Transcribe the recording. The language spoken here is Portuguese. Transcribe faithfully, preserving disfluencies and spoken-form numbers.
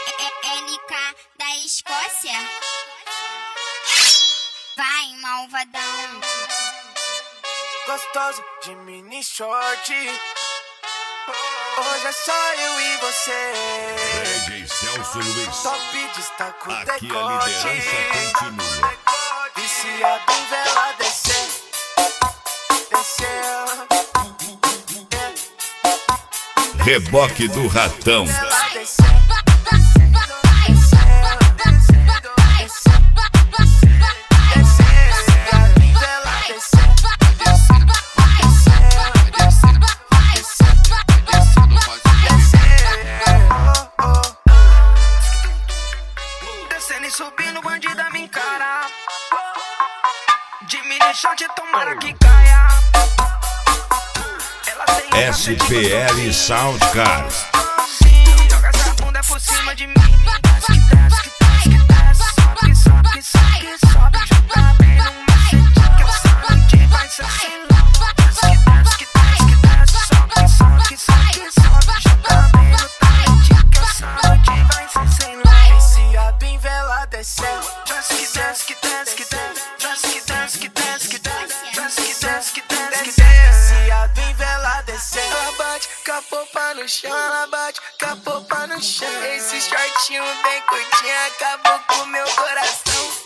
L K da Escócia. Vai, malvadão. Gostoso de mini short. Hoje é só eu e você. D J Celso Luiz. Top destaco o Aqui decote. a liderança continua. Viciado em vela descer. Descer. Reboque do Ratão. Vela descer. Descendo e subindo, bandida me encara. De mini short, tomara que caia. Ela tem S P L Soundcard. joga essa bunda por cima de mim. Desce, desce, desce, desce. Sobe, sobe, sobe, sobe. Joga bem no macete que eu sabe que vai ser sem louco. Desce, desce, desce, desce. Sobe, sobe, sobe, sobe. Joga bem no talento que eu sabe que vai ser sem louco. Viciado em vela descendo. Desce, desce, desce, desce. Desce, desce, desce, desce. Desce, desce, desce, desce. Viciado em vela descendo. Ela bate com a popa no chão. Ela bate com a popa no chão. Esse shortinho bem curtinho acabou com meu coração.